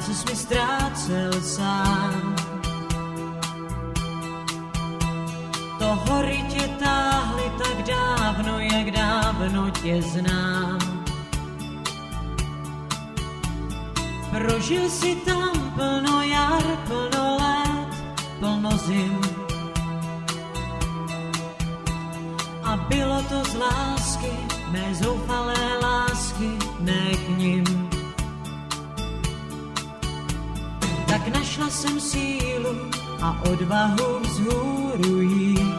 co jsi mi ztrácel sám. To hory tě táhly tak dávno, jak dávno tě znám. Prožil si tam plno jar, plno let, plno zim. A bylo to z lásky, mé zoufalé lásky, ne k nim. Tak našla jsem sílu a odvahu vzhůru jít.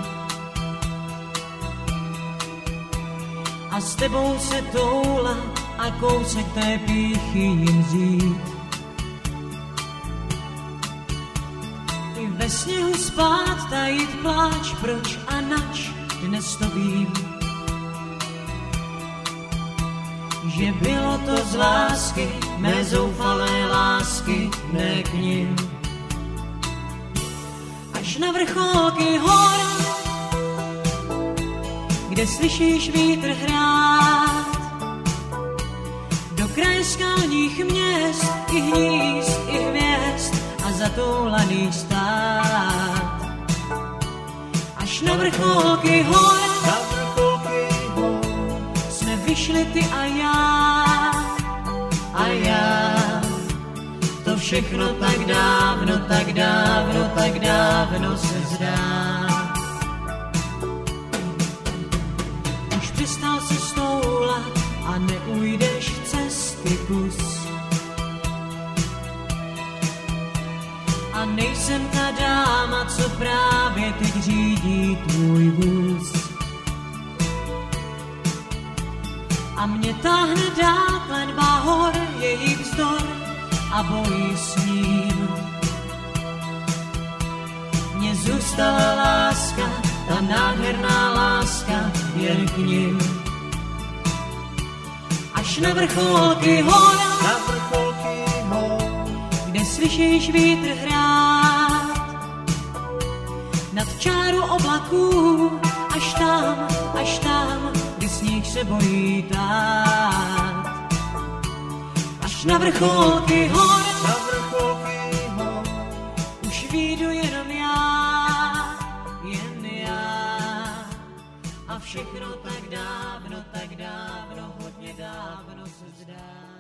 A s tebou se toulat a kousek té pýchy jim vzít. I ve sněhu spát, tajit pláč, proč a nač, dnes to vím. Že bylo to z lásky, mé zoufalé lásky, ne k nim. Až na vrcholky hor, kde slyšíš vítr hrát, do kraje skalních měst, i hnízd, i hvězd a zatoulaných stát. Až na vrcholky hor, jsme vyšli ty a já. To všechno tak dávno, tak dávno, tak dávno se zdá. Už přestal si stoulat a neujdeš cesty kus. A nejsem ta dáma, co právě teď řídí tvůj vůz. A mě táhne dál klenba hor, její vzdor a boj s ním. Mně zůstala láska, ta nádherná láska, jen k nim. Až na vrcholky hor, kde slyšíš vítr hrát, nad čáru oblaků, až tam, kdy sníh se bojí tát. Až na vrcholky hor, už vyjdu jenom já, a všechno tak dávno, hodně dávno se zdá.